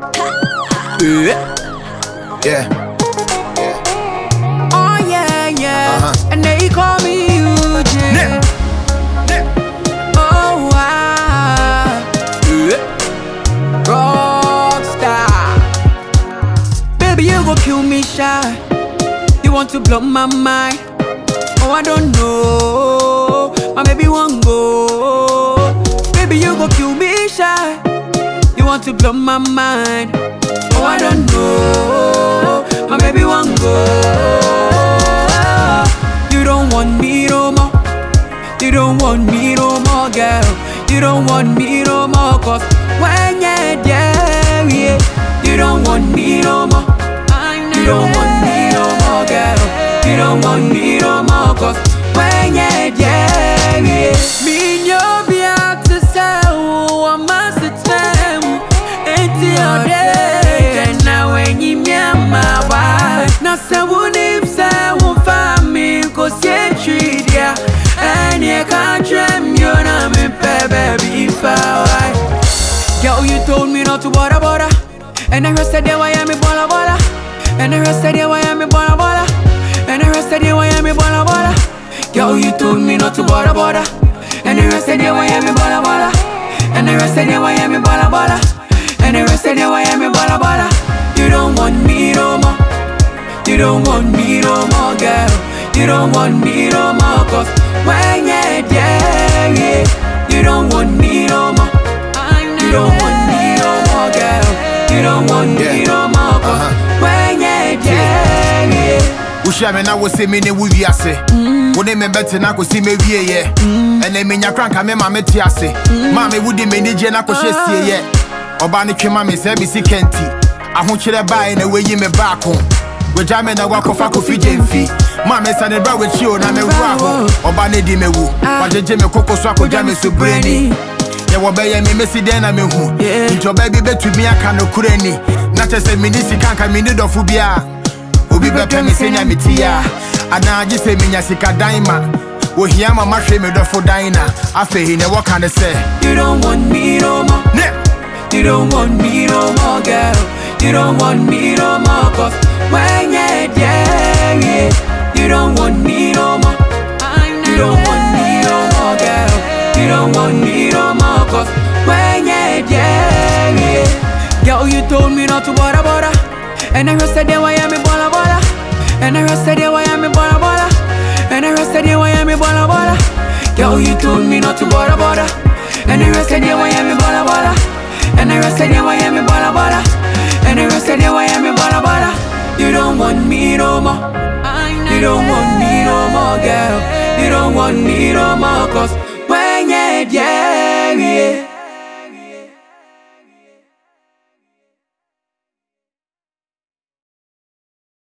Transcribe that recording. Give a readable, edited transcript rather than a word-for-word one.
Yeah. Oh yeah, yeah. And they call me Eugene. Oh wow. Rockstar. Baby, you go kill me shy. You want to blow my mind. Oh, I don't know. My baby won't go. Baby, you go kill me shy. You want to blow my mind. Oh, I don't know. My baby won't go. You don't want me no more. You don't want me no more, girl. You don't want me no more, cause when you're there, yeah. You don't want me no more. You don't want me no more, girl. You don't want me no more, cause when you're there, yeah. Me no be out to sell, I must attend. It's your day, and now when you me my wife. Now say won't say won't find me, cause you treat ya. And you can't dream, you know me, baby, if I. Yo, you told me not to bother. And the rest of the way, I'm a bola. And the rest of the way, I'm a bola. And the rest of the way, I'm a bola. Yo, you told me not to bother. And the rest of the way, I'm a bola. And the rest of the way, I'm a bola. And the rest of the way, I'm a bola. You don't want me no more. You don't want me no more, girl. You don't want me no more, cause when you're there, yeah. You don't want me no more. You don't want me no more, girl. You don't want me no more, cause when you're there, yeah. Usha me na wo se me ne wo wiase. Wo ne me bete na ko si me wie ye. Ene me nya kranka me ma me ti ase. Ma me wudi me ni je na ko hyesie ye. Oba ne twema me se bi si kenti. Ahokire bae na weyi me baako. We jame na wakofa kofi jemfi. Ma me sa ne bra we chi o na me wura ho. Oba ne di me wu. Wajeje me koko so akoja me so breni. Ye wo be ye me mesi den na me hu. Njo ba bi betumi aka no kurani. Na chese me ni sika nka me ni dofu bia. Obi be pe me senya me tia. Ana agi se me nya sika daima. Wo hia mama hwe me dofu daina. Afe hi ne wo kan say. You don't want me no more. You don't want me no more, girl. You don't want me no more, cause when you're there, yeah. You don't want me no more. You don't want me no more, girl. You don't want me no more, cause when you're there, yeah. Girl, you told me not to bother. And the rest of the way, I'm a bola. And the rest of the way, I'm a bola. And the rest of the way, I'm a bola. Girl, you told me not to bother. And the rest of the way, I'm a bola. And the rest of the way, I'm a bola. And the rest of the way, I'm a bola. You don't want me no more. You don't want me no more, girl. You don't want me no more, cause when you're there, yeah.